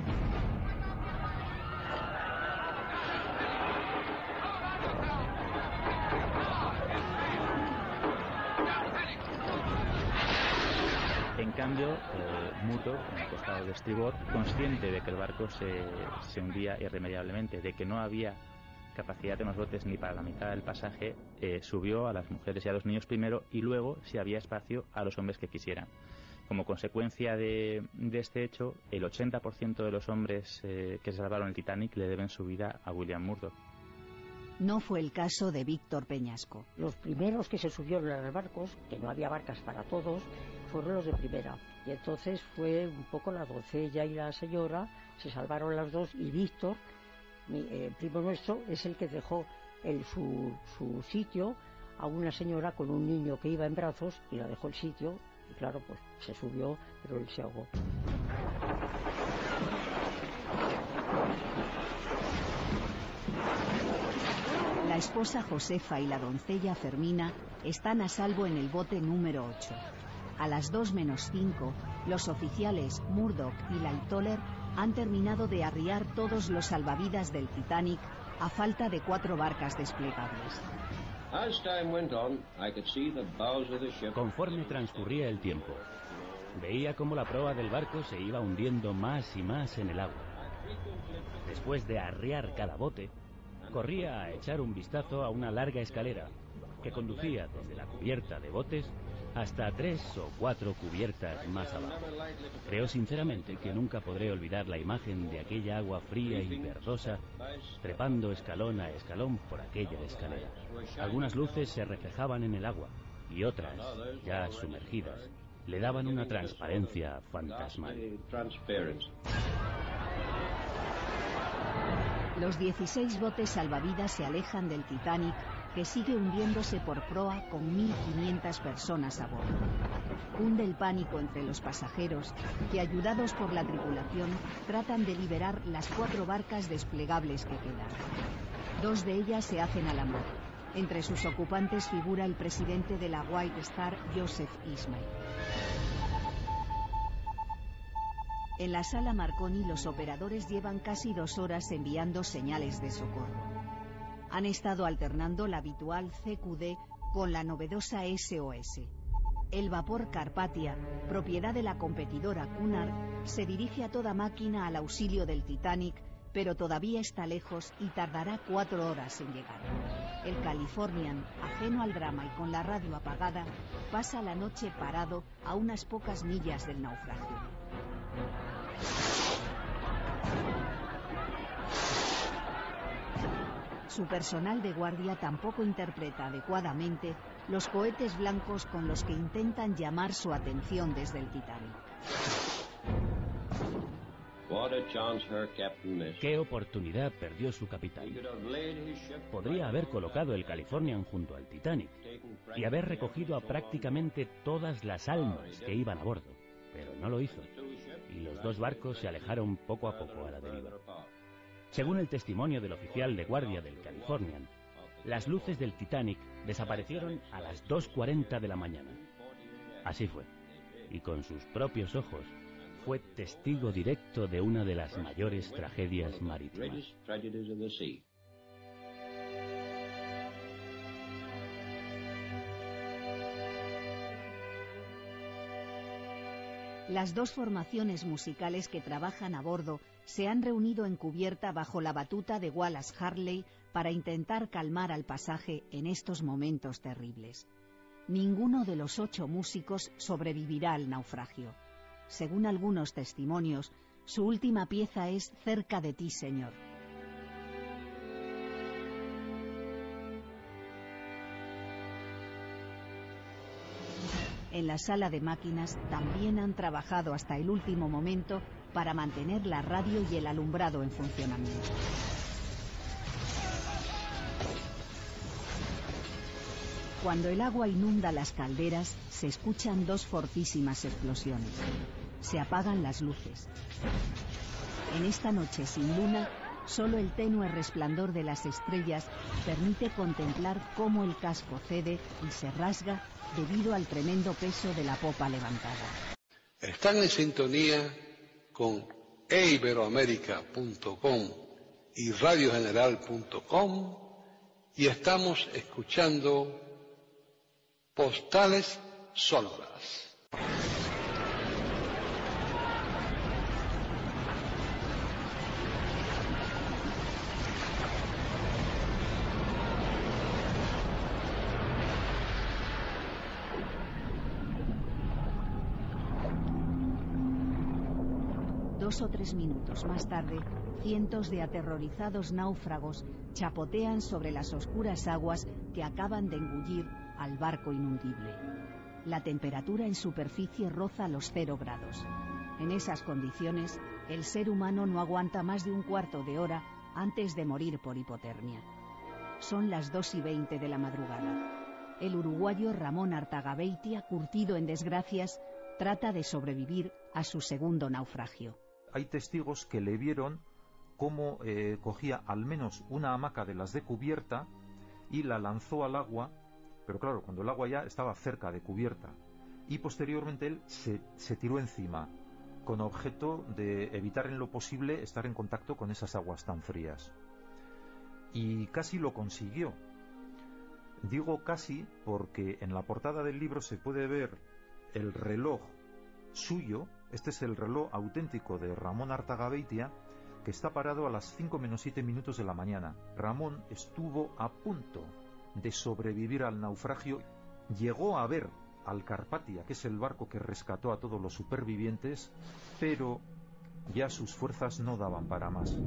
En cambio, Murdoch, en el costado de estribor, consciente de que el barco se hundía irremediablemente, de que no había capacidad en los botes ni para la mitad del pasaje, subió a las mujeres y a los niños primero y luego, si había espacio, a los hombres que quisieran. Como consecuencia de este hecho, el 80% de los hombres que se salvaron el Titanic le deben su vida a William Murdoch. No fue el caso de Víctor Peñasco. Los primeros que se subieron a los barcos, que no había barcas para todos, fueron los de primera. Y entonces fue un poco la doncella y la señora, se salvaron las dos, y Víctor, primo nuestro, es el que dejó su sitio a una señora con un niño que iba en brazos y la dejó el sitio y claro, pues se subió, pero él se ahogó. La esposa Josefa y la doncella Fermina están a salvo en el bote número 8. A las 2:05, los oficiales Murdoch y Lightoller han terminado de arriar todos los salvavidas del Titanic a falta de 4 barcas desplegables. Conforme transcurría el tiempo, veía cómo la proa del barco se iba hundiendo más y más en el agua. Después de arriar cada bote, corría a echar un vistazo a una larga escalera que conducía desde la cubierta de botes hasta 3 o 4 cubiertas más abajo. Creo sinceramente que nunca podré olvidar la imagen de aquella agua fría y verdosa trepando escalón a escalón por aquella escalera. Algunas luces se reflejaban en el agua y otras, ya sumergidas, le daban una transparencia fantasmal. Los 16 botes salvavidas se alejan del Titanic, que sigue hundiéndose por proa con 1.500 personas a bordo. Hunde el pánico entre los pasajeros, que ayudados por la tripulación tratan de liberar las 4 barcas desplegables que quedan. 2 de ellas se hacen a la mar. Entre sus ocupantes figura el presidente de la White Star, Joseph Ismay. En la sala Marconi los operadores llevan casi 2 horas enviando señales de socorro. Han estado alternando la habitual CQD con la novedosa SOS. El vapor Carpathia, propiedad de la competidora Cunard, se dirige a toda máquina al auxilio del Titanic, pero todavía está lejos y tardará 4 horas en llegar. El Californian, ajeno al drama y con la radio apagada, pasa la noche parado a unas pocas millas del naufragio. Su personal de guardia tampoco interpreta adecuadamente los cohetes blancos con los que intentan llamar su atención desde el Titanic. ¿Qué oportunidad perdió su capitán? Podría haber colocado el Californian junto al Titanic y haber recogido a prácticamente todas las almas que iban a bordo, pero no lo hizo, y los 2 barcos se alejaron poco a poco a la deriva. Según el testimonio del oficial de guardia del Californian, las luces del Titanic desaparecieron a las 2:40 de la mañana. Así fue, y con sus propios ojos fue testigo directo de una de las mayores tragedias marítimas. Las 2 formaciones musicales que trabajan a bordo se han reunido en cubierta bajo la batuta de Wallace Hartley para intentar calmar al pasaje en estos momentos terribles. Ninguno de los 8 músicos sobrevivirá al naufragio. Según algunos testimonios, su última pieza es Cerca de ti, Señor. En la sala de máquinas también han trabajado hasta el último momento para mantener la radio y el alumbrado en funcionamiento. Cuando el agua inunda las calderas, se escuchan dos fortísimas explosiones. Se apagan las luces. En esta noche sin luna, solo el tenue resplandor de las estrellas permite contemplar cómo el casco cede y se rasga debido al tremendo peso de la popa levantada. Están en sintonía con eiberoamerica.com y radiogeneral.com y estamos escuchando Postales Sonoras. Dos o 3 minutos más tarde, cientos de aterrorizados náufragos chapotean sobre las oscuras aguas que acaban de engullir al barco inundible. La temperatura en superficie roza los 0 grados. En esas condiciones, el ser humano no aguanta más de un cuarto de hora antes de morir por hipotermia. Son las 2:20 de la madrugada. El uruguayo Ramón Artagabeitia, curtido en desgracias, trata de sobrevivir a su segundo naufragio. Hay testigos que le vieron cómo cogía al menos una hamaca de las de cubierta y la lanzó al agua, pero claro, cuando el agua ya estaba cerca de cubierta, y posteriormente él se tiró encima con objeto de evitar en lo posible estar en contacto con esas aguas tan frías, y casi lo consiguió. Digo casi porque en la portada del libro se puede ver el reloj suyo. Este es el reloj auténtico de Ramón Artagabeitia, que está parado a las 5 menos 7 minutos de la mañana. Ramón estuvo a punto de sobrevivir al naufragio. Llegó a ver al Carpathia, que es el barco que rescató a todos los supervivientes, pero ya sus fuerzas no daban para más.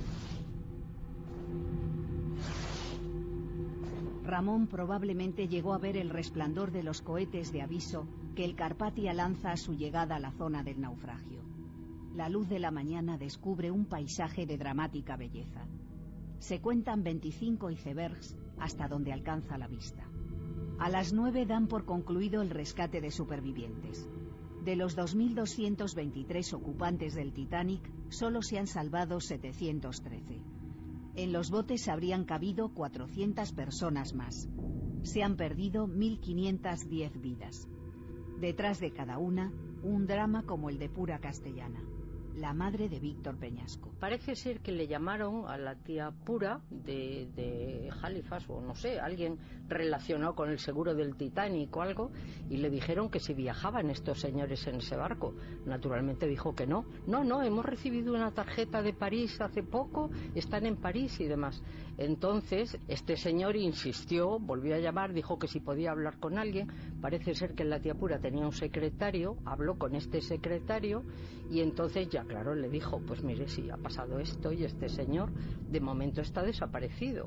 Ramón probablemente llegó a ver el resplandor de los cohetes de aviso que el Carpathia lanza a su llegada a la zona del naufragio. La luz de la mañana descubre un paisaje de dramática belleza. Se cuentan 25 icebergs hasta donde alcanza la vista. A las 9 dan por concluido el rescate de supervivientes. De los 2.223 ocupantes del Titanic, solo se han salvado 713. En los botes habrían cabido 400 personas más. Se han perdido 1.510 vidas. Detrás de cada una, un drama como el de Pura Castellana, la madre de Víctor Peñasco. Parece ser que le llamaron a la tía Pura de Halifax, o no sé, alguien relacionado con el seguro del Titanic o algo, y le dijeron que si viajaban estos señores en ese barco. Naturalmente dijo que no. No, hemos recibido una tarjeta de París hace poco, están en París y demás. Entonces este señor insistió, volvió a llamar, dijo que si podía hablar con alguien. Parece ser que la tía Pura tenía un secretario, habló con este secretario y entonces ya claro le dijo, pues mire, si ha pasado esto y este señor de momento está desaparecido.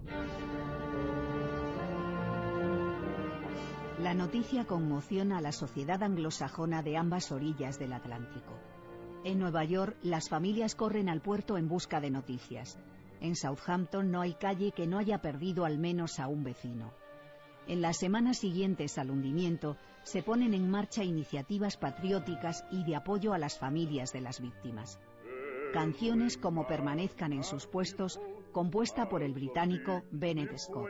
La noticia conmociona a la sociedad anglosajona de ambas orillas del Atlántico. En Nueva York, las familias corren al puerto en busca de noticias. En Southampton no hay calle que no haya perdido al menos a un vecino. En las semanas siguientes al hundimiento, se ponen en marcha iniciativas patrióticas y de apoyo a las familias de las víctimas. Canciones como Permanezcan en sus puestos, compuesta por el británico Bennett Scott.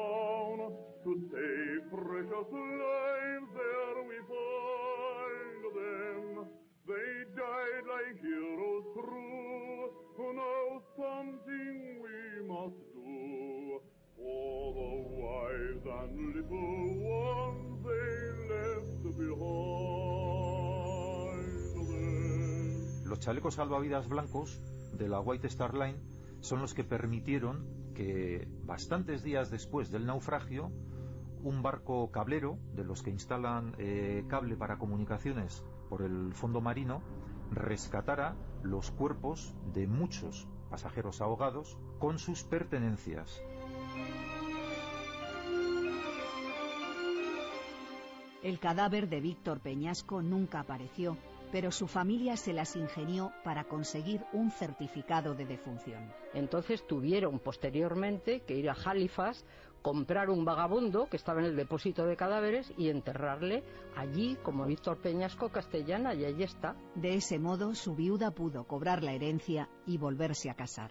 Los chalecos salvavidas blancos de la White Star Line son los que permitieron que, bastantes días después del naufragio, un barco cablero, de los que instalan cable para comunicaciones por el fondo marino, rescatara los cuerpos de muchos pasajeros ahogados con sus pertenencias. El cadáver de Víctor Peñasco nunca apareció, pero su familia se las ingenió para conseguir un certificado de defunción. Entonces tuvieron posteriormente que ir a Halifax, comprar un vagabundo que estaba en el depósito de cadáveres y enterrarle allí como Víctor Peñasco Castellana, y allí está. De ese modo su viuda pudo cobrar la herencia y volverse a casar.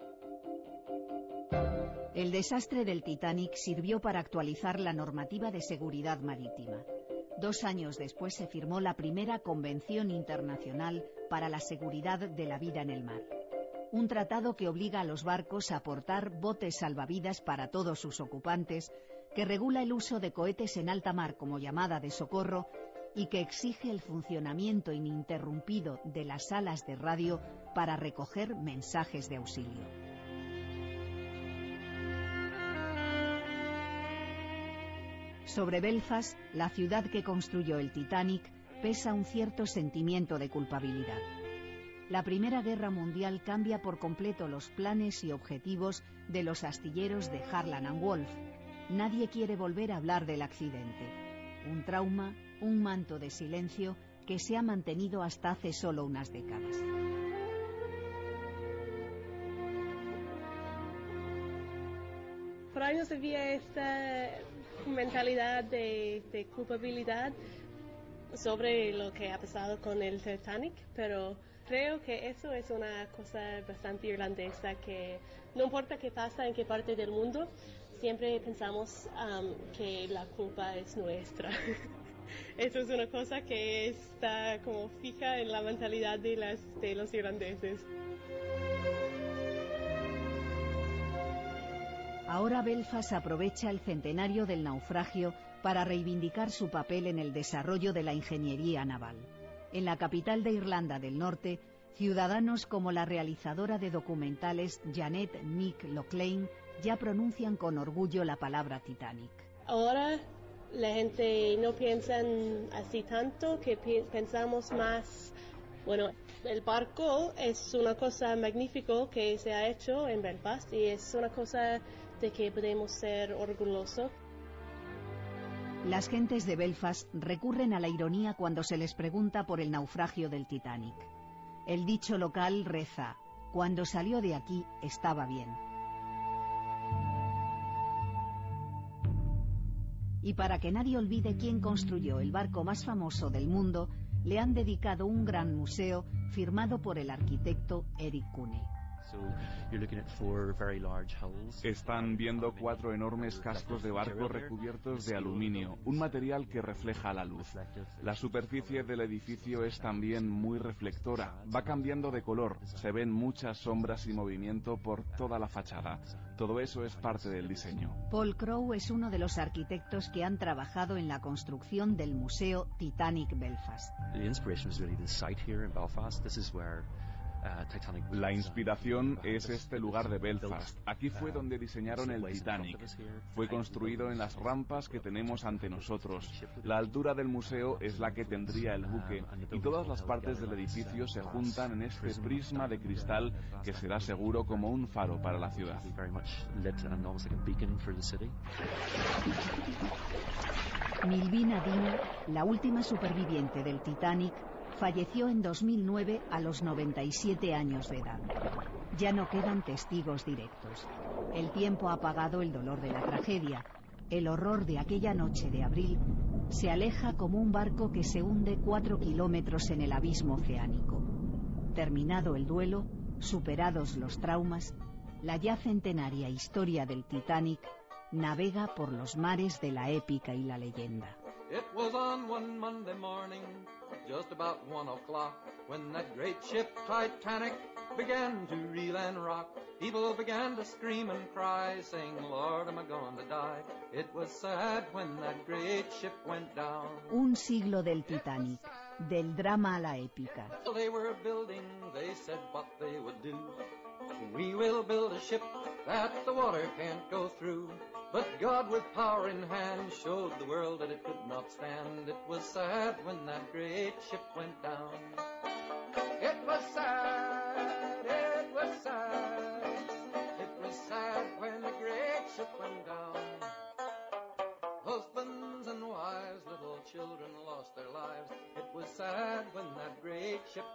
El desastre del Titanic sirvió para actualizar la normativa de seguridad marítima. 2 años después se firmó la primera Convención Internacional para la Seguridad de la Vida en el Mar. Un tratado que obliga a los barcos a aportar botes salvavidas para todos sus ocupantes, que regula el uso de cohetes en alta mar como llamada de socorro y que exige el funcionamiento ininterrumpido de las salas de radio para recoger mensajes de auxilio. Sobre Belfast, la ciudad que construyó el Titanic, pesa un cierto sentimiento de culpabilidad. La Primera Guerra Mundial cambia por completo los planes y objetivos de los astilleros de Harland and Wolff. Nadie quiere volver a hablar del accidente. Un trauma, un manto de silencio que se ha mantenido hasta hace solo unas décadas. Por años había esta mentalidad de culpabilidad sobre lo que ha pasado con el Titanic, pero creo que eso es una cosa bastante irlandesa, que no importa qué pasa en qué parte del mundo, siempre pensamos que la culpa es nuestra. Eso es una cosa que está como fija en la mentalidad de los irlandeses. Ahora Belfast aprovecha el centenario del naufragio para reivindicar su papel en el desarrollo de la ingeniería naval. En la capital de Irlanda del Norte, ciudadanos como la realizadora de documentales Janet Nick Lochlain ya pronuncian con orgullo la palabra Titanic. Ahora la gente no piensa así tanto, que pensamos más, bueno, el barco es una cosa magnífica que se ha hecho en Belfast y es una cosa de que podemos ser orgullosos. Las gentes de Belfast recurren a la ironía cuando se les pregunta por el naufragio del Titanic. El dicho local reza: cuando salió de aquí estaba bien. Y para que nadie olvide quién construyó el barco más famoso del mundo, le han dedicado un gran museo firmado por el arquitecto Eric Cune. Están viendo 4 enormes cascos de barco recubiertos de aluminio, un material que refleja la luz. La superficie del edificio es también muy reflectora, va cambiando de color, se ven muchas sombras y movimiento por toda la fachada. Todo eso es parte del diseño. Paul Crowe es uno de los arquitectos que han trabajado en la construcción del Museo Titanic Belfast. La inspiración es este lugar de Belfast. Aquí fue donde diseñaron el Titanic. Fue construido en las rampas que tenemos ante nosotros. La altura del museo es la que tendría el buque y todas las partes del edificio se juntan en este prisma de cristal que será seguro como un faro para la ciudad. Milvina Dino, la última superviviente del Titanic, falleció en 2009 a los 97 años de edad. Ya no quedan testigos directos. El tiempo ha apagado el dolor de la tragedia. El horror de aquella noche de abril se aleja como un barco que se hunde 4 kilómetros en el abismo oceánico. Terminado el duelo, superados los traumas, la ya centenaria historia del Titanic navega por los mares de la épica y la leyenda. It was on one Monday morning, just about 1 o'clock, when that great ship Titanic began to reel and rock. People began to scream and cry, saying, Lord, am I going to die? It was sad when that great ship went down. Un siglo del Titanic, del drama a la épica. So they were building, they said what they would do. We will build a ship that the water can't go through. But God with power in hand showed the world that it could not stand. It was sad when that great ship went down. It was sad, it was sad. It was sad when the great ship went down. Husbands and wives, little children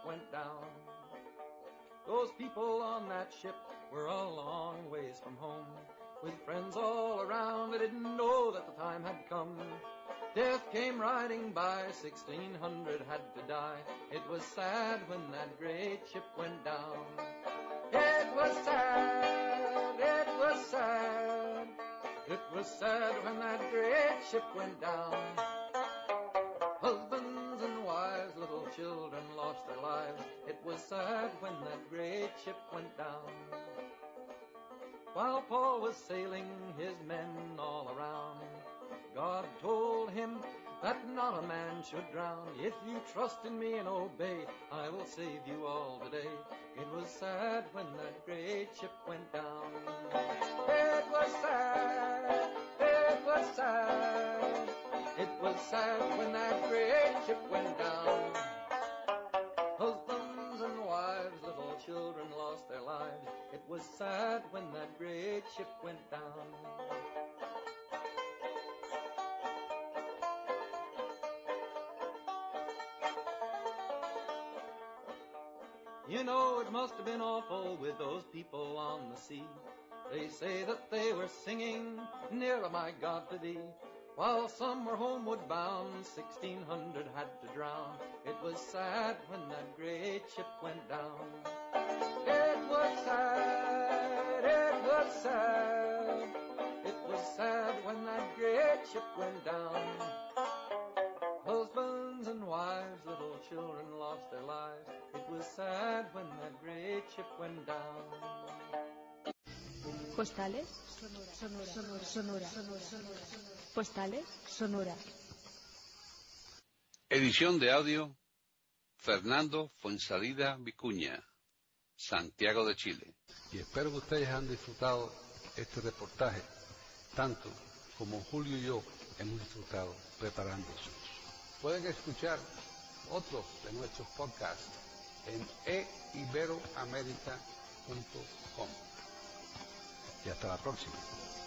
went down. Those people on that ship were a long ways from home. With friends all around, they didn't know that the time had come. Death came riding by, 1600 had to die. It was sad when that great ship went down. It was sad, it was sad. It was sad when that great ship went down. Husbands and wives, little children lost their lives. It was sad when that great ship went down. While Paul was sailing, his men all around, God told him that not a man should drown. If you trust in me and obey, I will save you all today. It was sad when that great ship went down. It was sad, it was sad. It was sad when that great ship went down. Husbands and wives, little children lost their lives. It was sad when that great ship went down. You know, it must have been awful with those people on the sea. They say that they were singing, nearer my God to thee. While some were homeward bound, 1600 had to drown. It was sad when that great ship went down. It was sad, it was sad. It was sad when that great ship went down. Husbands and wives, little children lost their lives. It was sad when that great ship went down. Postales Sonora. Postales Sonora. Edición de audio Fernando Fuensalida Vicuña, Santiago de Chile. Y espero que ustedes han disfrutado este reportaje tanto como Julio y yo hemos disfrutado preparándose. Pueden escuchar otros de nuestros podcasts en eiberoamerica.com. Y hasta la próxima.